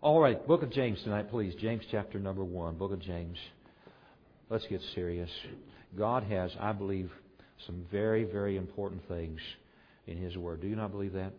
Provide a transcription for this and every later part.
All right, Book of James tonight, please. James chapter number 1, Book of James. Let's get serious. God has, I believe, some very, very important things in His Word. Do you not believe that?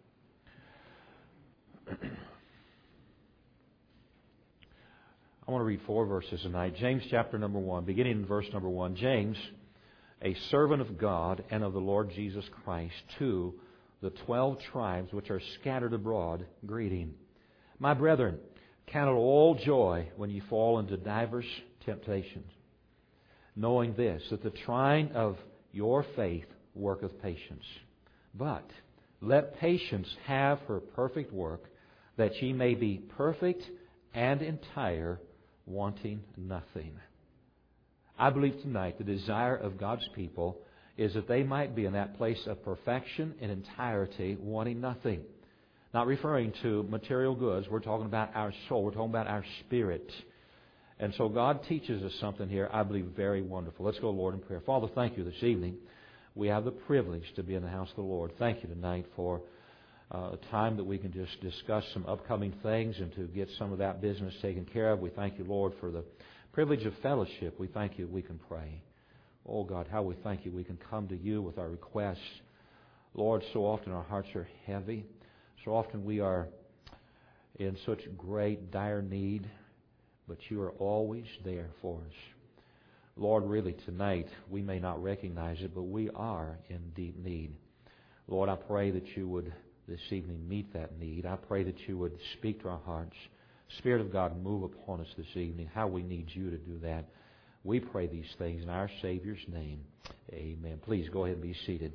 I want to read 4 verses tonight. James chapter number 1, beginning in verse number 1. James, a servant of God and of the Lord Jesus Christ, to the 12 tribes which are scattered abroad, greeting. My brethren, count it all joy when you fall into divers temptations, knowing this, that the trying of your faith worketh patience. But let patience have her perfect work, that ye may be perfect and entire, wanting nothing. I believe tonight the desire of God's people is that they might be in that place of perfection and entirety, wanting nothing. Not referring to material goods. We're talking about our soul. We're talking about our spirit. And so God teaches us something here, I believe, very wonderful. Let's go, Lord, in prayer. Father, thank you this evening. We have the privilege to be in the house of the Lord. Thank you tonight for a time that we can just discuss some upcoming things and to get some of that business taken care of. We thank you, Lord, for the privilege of fellowship. We thank you we can pray. Oh, God, how we thank you we can come to you with our requests. Lord, so often our hearts are heavy. So often we are in such great, dire need, but you are always there for us. Lord, really tonight, we may not recognize it, but we are in deep need. Lord, I pray that you would this evening meet that need. I pray that you would speak to our hearts. Spirit of God, move upon us this evening. How we need you to do that. We pray these things in our Savior's name. Amen. Please go ahead and be seated.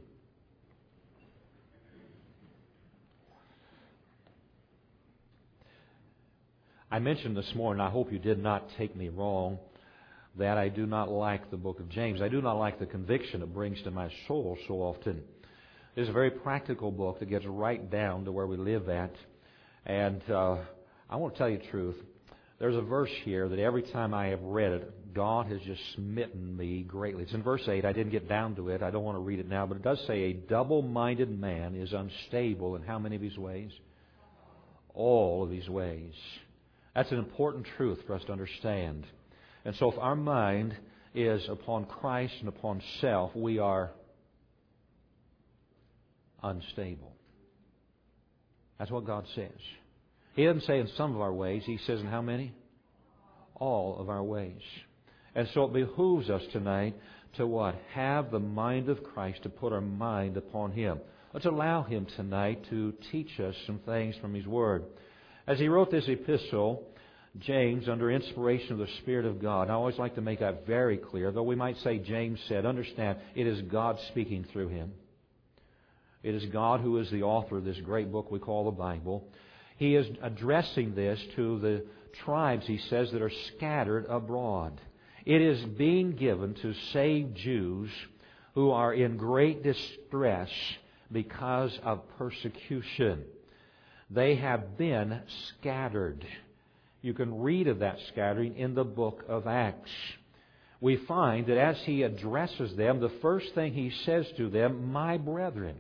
I mentioned this morning, I hope you did not take me wrong, that I do not like the book of James. I do not like the conviction it brings to my soul so often. It is a very practical book that gets right down to where we live at. And I want to tell you the truth. There's a verse here that every time I have read it, God has just smitten me greatly. It's in verse 8. I didn't get down to it. I don't want to read it now. But it does say, a double-minded man is unstable in how many of his ways? All of his ways. That's an important truth for us to understand. And so if our mind is upon Christ and upon self, we are unstable. That's what God says. He doesn't say in some of our ways. He says in how many? All of our ways. And so it behooves us tonight to what? Have the mind of Christ, to put our mind upon Him. Let's allow Him tonight to teach us some things from His Word. As he wrote this epistle, James, under inspiration of the Spirit of God, I always like to make that very clear, though we might say James said, understand, it is God speaking through him. It is God who is the author of this great book we call the Bible. He is addressing this to the tribes, he says, that are scattered abroad. It is being given to saved Jews who are in great distress because of persecution. They have been scattered. You can read of that scattering in the book of Acts. We find that as he addresses them, the first thing he says to them, my brethren.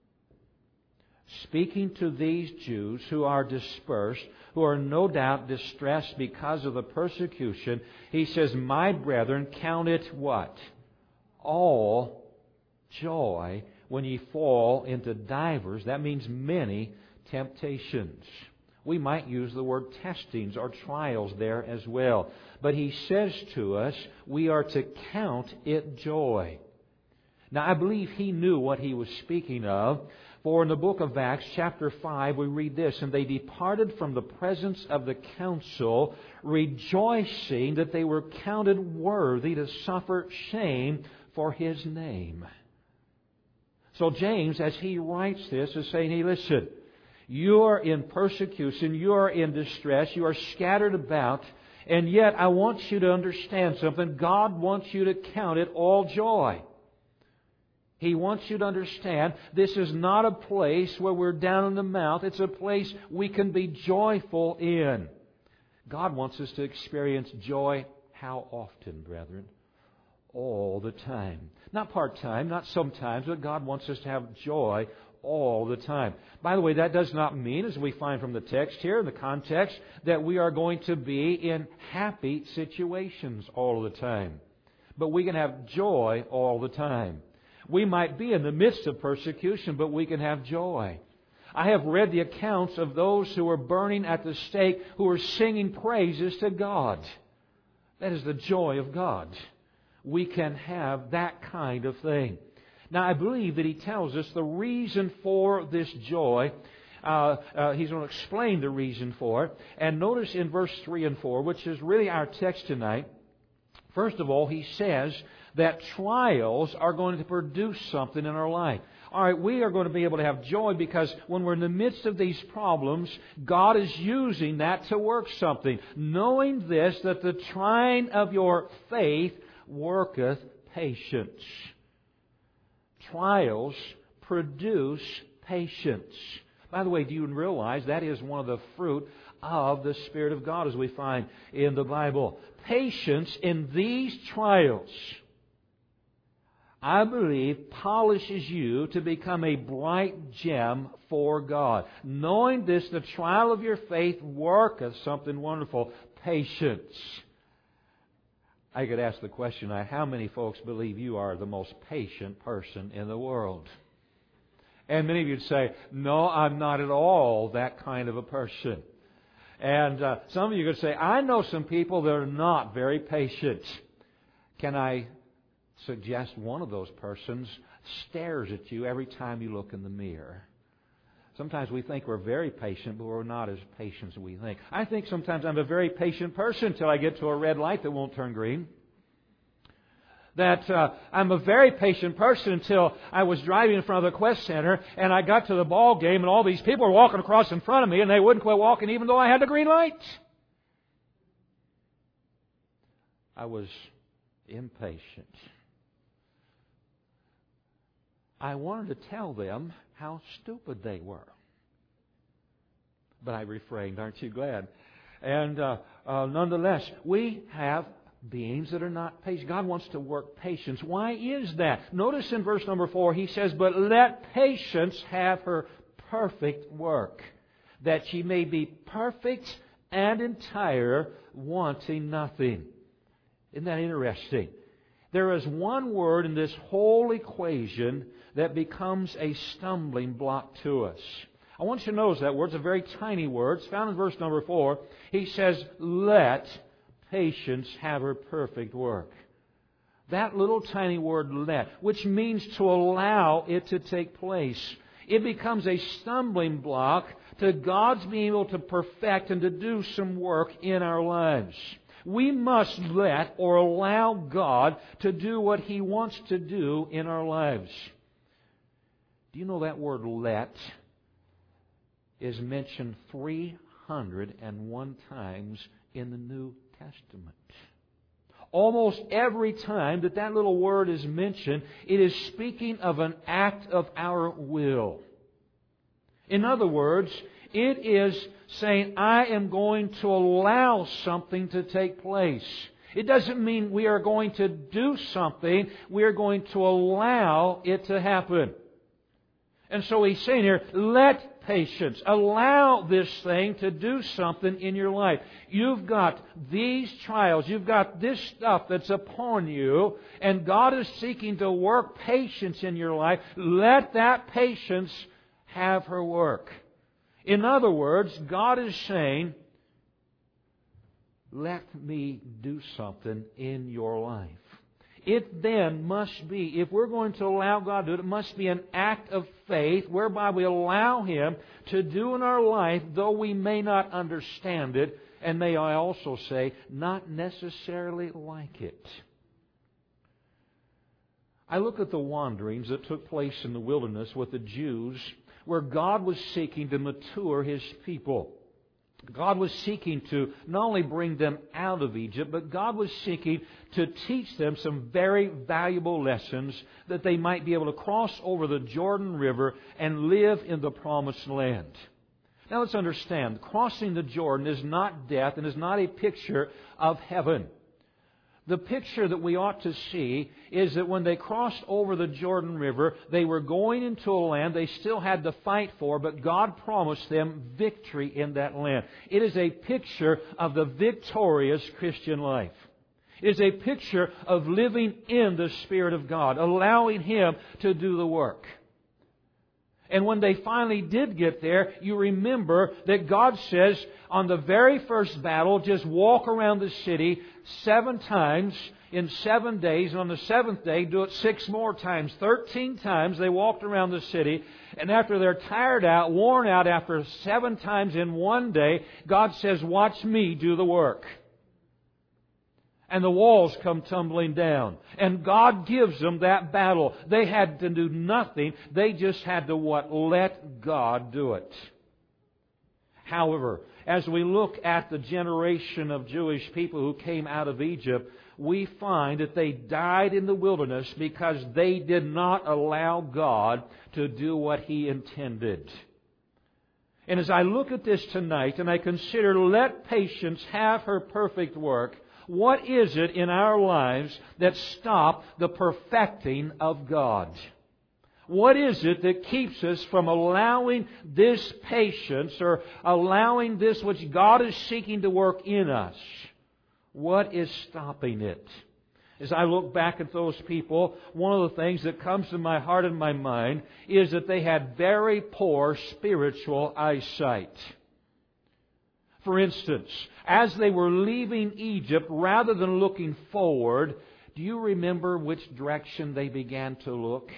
Speaking to these Jews who are dispersed, who are no doubt distressed because of the persecution, he says, my brethren, count it what? All joy when ye fall into divers, that means many, temptations. We might use the word testings or trials there as well. But he says to us, we are to count it joy. Now, I believe he knew what he was speaking of. For in the book of Acts, chapter 5, we read this, and they departed from the presence of the council, rejoicing that they were counted worthy to suffer shame for His name. So James, as he writes this, is saying, hey, listen, you are in persecution, you are in distress, you are scattered about, and yet I want you to understand something. God wants you to count it all joy. He wants you to understand this is not a place where we're down in the mouth. It's a place we can be joyful in. God wants us to experience joy how often, brethren? All the time. Not part-time, not sometimes, but God wants us to have joy all the time. By the way, that does not mean, as we find from the text here, in the context, that we are going to be in happy situations all the time. But we can have joy all the time. We might be in the midst of persecution, but we can have joy. I have read the accounts of those who were burning at the stake, who were singing praises to God. That is the joy of God. We can have that kind of thing. Now, I believe that he tells us the reason for this joy. He's going to explain the reason for it. And notice in verse 3 and 4, which is really our text tonight, first of all, he says that trials are going to produce something in our life. All right, we are going to be able to have joy because when we're in the midst of these problems, God is using that to work something. Knowing this, that the trying of your faith worketh patience. Trials produce patience. By the way, do you realize that is one of the fruit of the Spirit of God as we find in the Bible? Patience in these trials, I believe, polishes you to become a bright gem for God. Knowing this, the trial of your faith worketh something wonderful. Patience. I could ask the question, how many folks believe you are the most patient person in the world? And many of you would say, no, I'm not at all that kind of a person. And some of you could say, I know some people that are not very patient. Can I suggest one of those persons stares at you every time you look in the mirror? Sometimes we think we're very patient, but we're not as patient as we think. I think sometimes I'm a very patient person until I get to a red light that won't turn green. That I'm a very patient person until I was driving in front of the Quest Center and I got to the ball game and all these people were walking across in front of me and they wouldn't quit walking even though I had the green light. I was impatient. I wanted to tell them how stupid they were. But I refrained, aren't you glad? And nonetheless, we have beings that are not patient. God wants to work patience. Why is that? Notice in verse number 4, he says, but let patience have her perfect work, that she may be perfect and entire, wanting nothing. Isn't that interesting? There is one word in this whole equation that becomes a stumbling block to us. I want you to notice that word. It's a very tiny word. It's found in verse number 4. He says, let patience have her perfect work. That little tiny word, let, which means to allow it to take place. It becomes a stumbling block to God's being able to perfect and to do some work in our lives. We must let or allow God to do what He wants to do in our lives. Do you know that word let is mentioned 301 times in the New Testament? Almost every time that little word is mentioned, it is speaking of an act of our will. In other words, it is saying, I am going to allow something to take place. It doesn't mean we are going to do something. We are going to allow it to happen. And so he's saying here, let patience, allow this thing to do something in your life. You've got these trials, you've got this stuff that's upon you, and God is seeking to work patience in your life. Let that patience have her work. In other words, God is saying, let me do something in your life. It then must be, if we're going to allow God to do it, it must be an act of faith whereby we allow Him to do in our life, though we may not understand it, and may I also say, not necessarily like it. I look at the wanderings that took place in the wilderness with the Jews, where God was seeking to mature His people. God was seeking to not only bring them out of Egypt, but God was seeking to teach them some very valuable lessons that they might be able to cross over the Jordan River and live in the Promised Land. Now let's understand, crossing the Jordan is not death and is not a picture of heaven. The picture that we ought to see is that when they crossed over the Jordan River, they were going into a land they still had to fight for, but God promised them victory in that land. It is a picture of the victorious Christian life. It is a picture of living in the Spirit of God, allowing Him to do the work. And when they finally did get there, you remember that God says on the very first battle, just walk around the city 7 times in 7 days. And on the 7th day, do it 6 more times. 13 times they walked around the city. And after they're tired out, worn out after 7 times in 1 day, God says, watch me do the work. And the walls come tumbling down. And God gives them that battle. They had to do nothing. They just had to let God do it. However, as we look at the generation of Jewish people who came out of Egypt, we find that they died in the wilderness because they did not allow God to do what He intended. And as I look at this tonight and I consider, let patience have her perfect work, what is it in our lives that stop the perfecting of God? What is it that keeps us from allowing this patience or allowing this which God is seeking to work in us? What is stopping it? As I look back at those people, one of the things that comes to my heart and my mind is that they had very poor spiritual eyesight. For instance, as they were leaving Egypt, rather than looking forward, do you remember which direction they began to look?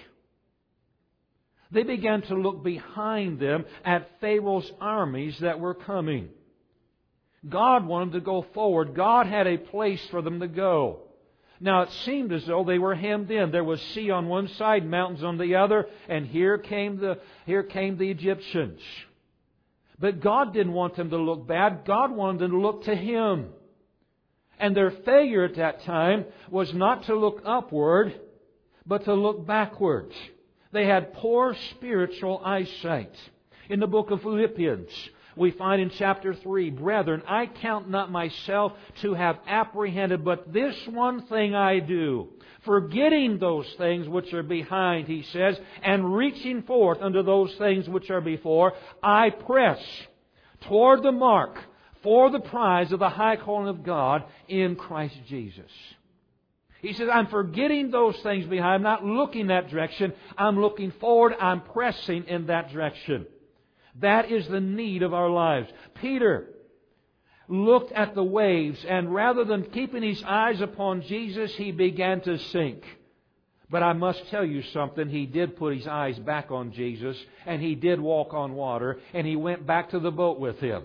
They began to look behind them at Pharaoh's armies that were coming. God wanted to go forward. God had a place for them to go. Now it seemed as though they were hemmed in. There was sea on one side, mountains on the other, and here came the Egyptians. But God didn't want them to look bad. God wanted them to look to Him. And their failure at that time was not to look upward, but to look backwards. They had poor spiritual eyesight. In the book of Philippians, we find in chapter 3, Brethren, I count not myself to have apprehended, but this one thing I do, forgetting those things which are behind, he says, and reaching forth unto those things which are before, I press toward the mark for the prize of the high calling of God in Christ Jesus. He says, I'm forgetting those things behind. I'm not looking that direction. I'm looking forward. I'm pressing in that direction. That is the need of our lives. Peter looked at the waves, and rather than keeping his eyes upon Jesus, he began to sink. But I must tell you something. He did put his eyes back on Jesus, and he did walk on water, and he went back to the boat with him.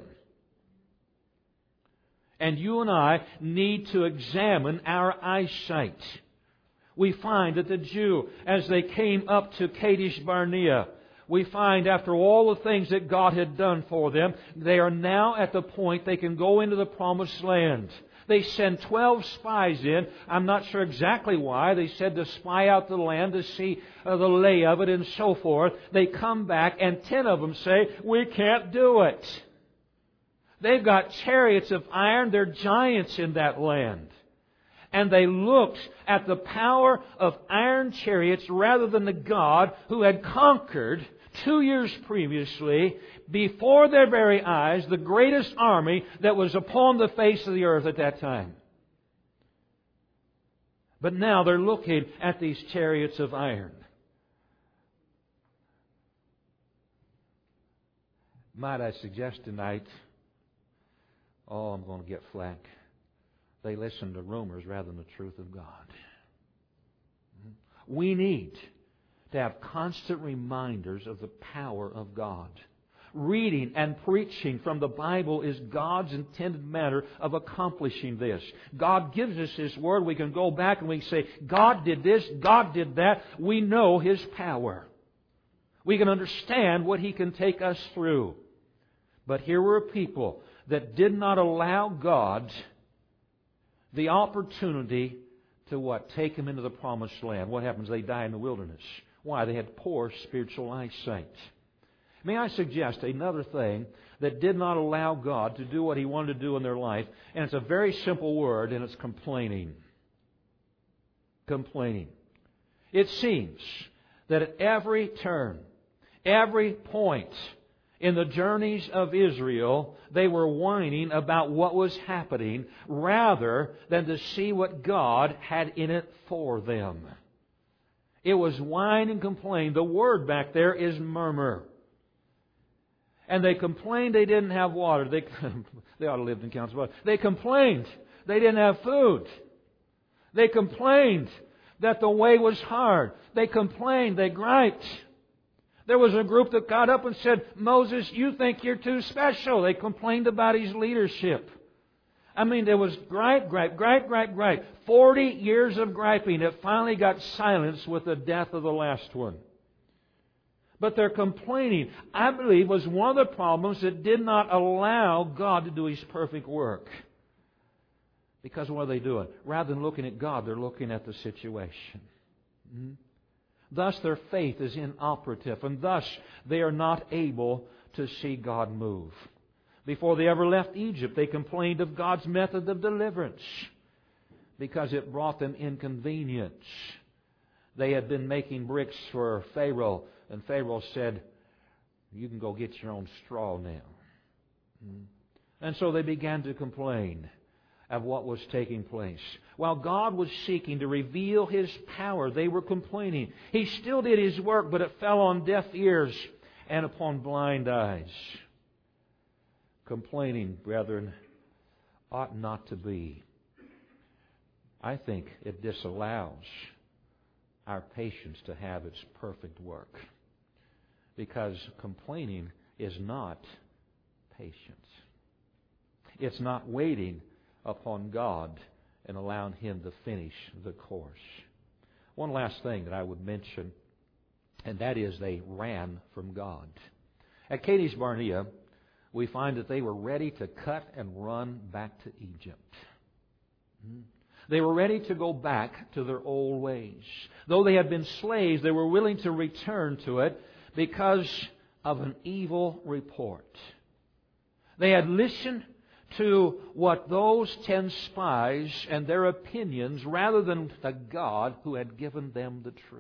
And you and I need to examine our eyesight. We find that the Jew, as they came up to Kadesh Barnea, we find after all the things that God had done for them, they are now at the point they can go into the promised land. They send 12 spies in. I'm not sure exactly why. They said to spy out the land, to see the lay of it and so forth. They come back and 10 of them say, we can't do it. They've got chariots of iron. They're giants in that land. And they looked at the power of iron chariots rather than the God who had conquered 2 years previously, before their very eyes, the greatest army that was upon the face of the earth at that time. But now they're looking at these chariots of iron. Might I suggest tonight, I'm going to get flack. They listen to rumors rather than the truth of God. We need to have constant reminders of the power of God. Reading and preaching from the Bible is God's intended manner of accomplishing this. God gives us His Word. We can go back and we can say, God did this, God did that. We know His power. We can understand what He can take us through. But here were people that did not allow God the opportunity to take them into the promised land. What happens? They die in the wilderness. Why? They had poor spiritual eyesight. May I suggest another thing that did not allow God to do what He wanted to do in their life, and it's a very simple word, and it's complaining. complaining. It seems that at every turn, every point in the journeys of Israel, they were whining about what was happening rather than to see what God had in it for them. It was whine and complain. The word back there is murmur. And they complained they didn't have water. They ought to live in Council. They complained they didn't have food. They complained that the way was hard. They complained. They griped. There was a group that got up and said, Moses, you think you're too special. They complained about his leadership. I mean, there was gripe. 40 years of griping. It finally got silenced with the death of the last one. But their complaining, I believe, was one of the problems that did not allow God to do His perfect work. Because what are they doing? Rather than looking at God, they're looking at the situation. Thus their faith is inoperative, and thus they are not able to see God move. Before they ever left Egypt, they complained of God's method of deliverance because it brought them inconvenience. They had been making bricks for Pharaoh, and Pharaoh said, you can go get your own straw now. And so they began to complain of what was taking place. While God was seeking to reveal His power, they were complaining. He still did His work, but it fell on deaf ears and upon blind eyes. Complaining, brethren, ought not to be. I think it disallows our patience to have its perfect work. Because complaining is not patience. It's not waiting upon God and allowing Him to finish the course. One last thing that I would mention, and that is they ran from God. At Kadesh Barnea, we find that they were ready to cut and run back to Egypt. They were ready to go back to their old ways. Though they had been slaves, they were willing to return to it because of an evil report. They had listened to what those 10 spies and their opinions rather than the God who had given them the truth.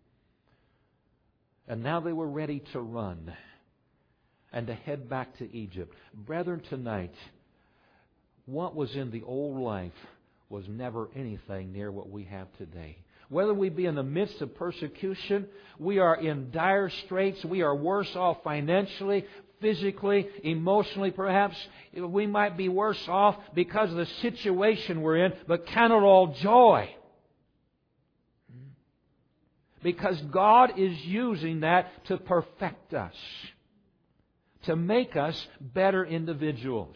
And now they were ready to run and to head back to Egypt. Brethren, tonight, what was in the old life was never anything near what we have today. Whether we be in the midst of persecution, we are in dire straits, we are worse off financially, physically, emotionally perhaps. We might be worse off because of the situation we're in, but count it all joy. Because God is using that to perfect us, to make us better individuals.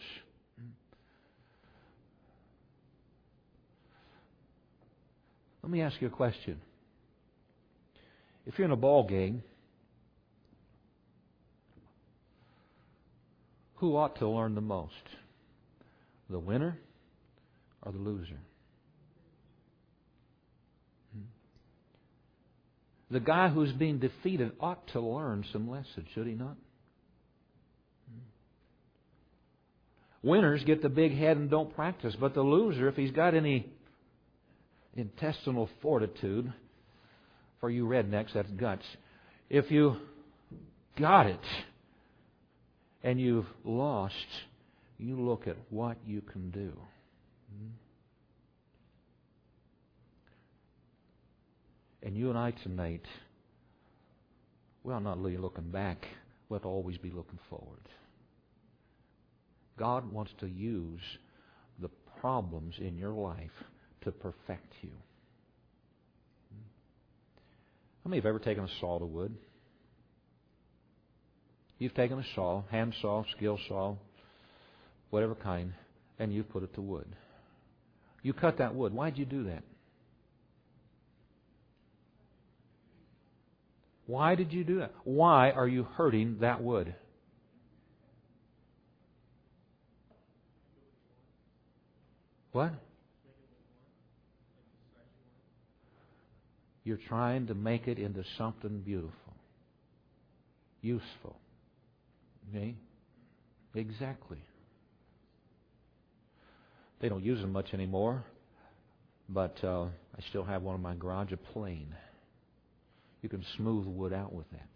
Let me ask you a question. If you're in a ball game, who ought to learn the most? The winner or the loser? The guy who's being defeated ought to learn some lessons, should he not? Winners get the big head and don't practice, but the loser, if he's got any intestinal fortitude, for you rednecks, that's guts. If you got it and you've lost, you look at what you can do. And you and I tonight, well, not really looking back, we'll have to always be looking forward. God wants to use the problems in your life to perfect you. How many have ever taken a saw to wood? You've taken a saw, hand saw, skill saw, whatever kind, and you've put it to wood. You cut that wood. Why'd you do that? Why did you do that? Why are you hurting that wood? What? You're trying to make it into something beautiful, useful. Okay? Exactly. They don't use them much anymore, but I still have one in my garage, a plane. You can smooth wood out with that.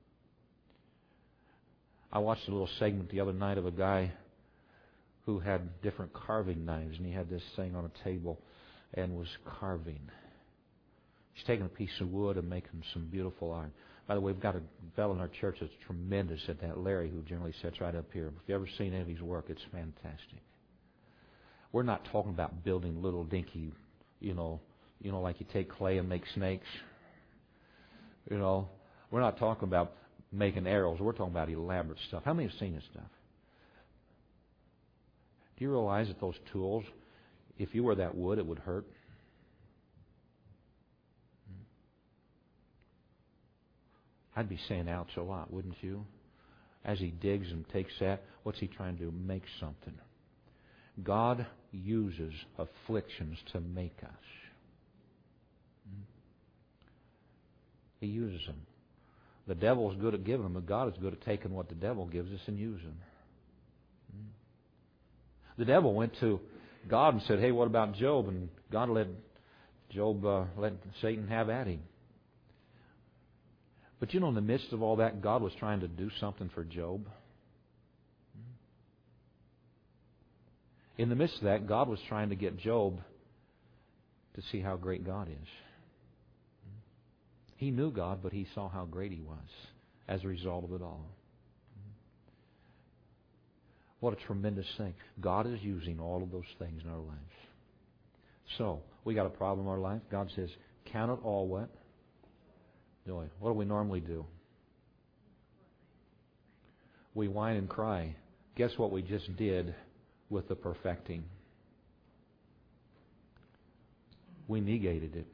I watched a little segment the other night of a guy who had different carving knives, and he had this thing on a table and was carving. He's taking a piece of wood and making some beautiful art. By the way, we've got a fellow in our church that's tremendous at that, Larry, who generally sits right up here. If you've ever seen any of his work, it's fantastic. We're not talking about building little dinky, like you take clay and make snakes. We're not talking about making arrows. We're talking about elaborate stuff. How many have seen this stuff? Do you realize that those tools, if you were that wood, it would hurt? I'd be saying ouch a lot, wouldn't you? As he digs and takes that, what's he trying to do? Make something. God uses afflictions to make us. He uses them. The devil's good at giving them, but God is good at taking what the devil gives us and using them. The devil went to God and said, hey, what about Job? And God let Satan have at him. But in the midst of all that, God was trying to do something for Job. In the midst of that, God was trying to get Job to see how great God is. He knew God, but he saw how great he was as a result of it all. What a tremendous thing. God is using all of those things in our lives. So, we got a problem in our life. God says, count it all what? Joy. What do we normally do? We whine and cry. Guess what we just did with the perfecting? We negated it.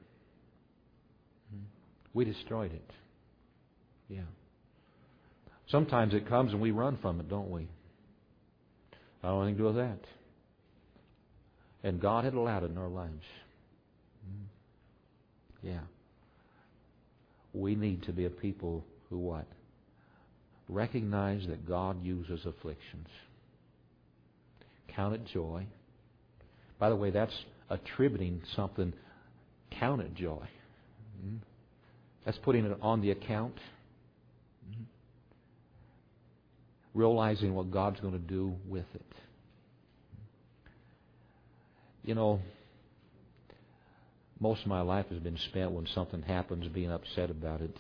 We destroyed it. Yeah. Sometimes it comes and we run from it, don't we? I don't have anything to do with that. And God had allowed it in our lives. Yeah. We need to be a people who what? Recognize that God uses afflictions. Count it joy. By the way, that's attributing something. Count it joy. That's putting it on the account. Realizing what God's going to do with it. Most of my life has been spent when something happens being upset about it.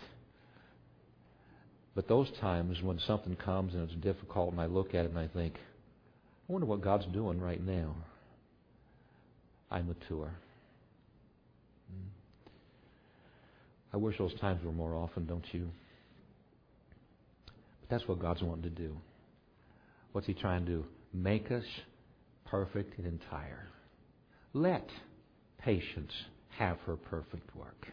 But those times when something comes and it's difficult and I look at it and I think, I wonder what God's doing right now. I mature. I wish those times were more often, don't you? But that's what God's wanting to do. What's He trying to do? Make us perfect and entire. Let patience have her perfect work.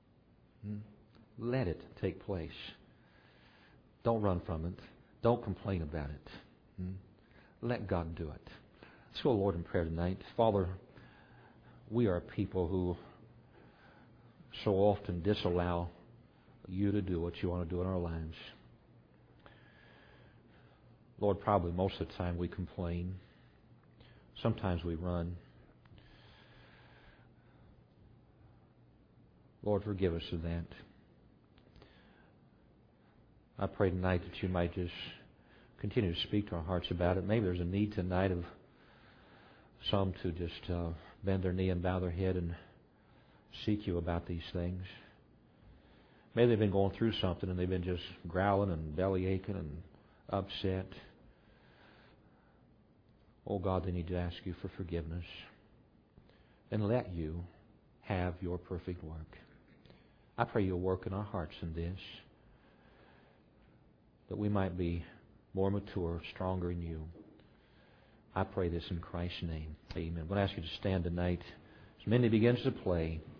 Let it take place. Don't run from it. Don't complain about it. Let God do it. Let's go, Lord, in prayer tonight. Father, we are a people who so often disallow You to do what You want to do in our lives. Lord, probably most of the time we complain. Sometimes we run. Lord, forgive us of that. I pray tonight that You might just continue to speak to our hearts about it. Maybe there's a need tonight of some to just bend their knee and bow their head and seek You about these things. Maybe they've been going through something and they've been just growling and belly aching and upset. Oh God, they need to ask You for forgiveness. And let You have Your perfect work. I pray You'll work in our hearts in this, that we might be more mature, stronger in You. I pray this in Christ's name. Amen. I'm going to ask you to stand tonight. As Mindy begins to play,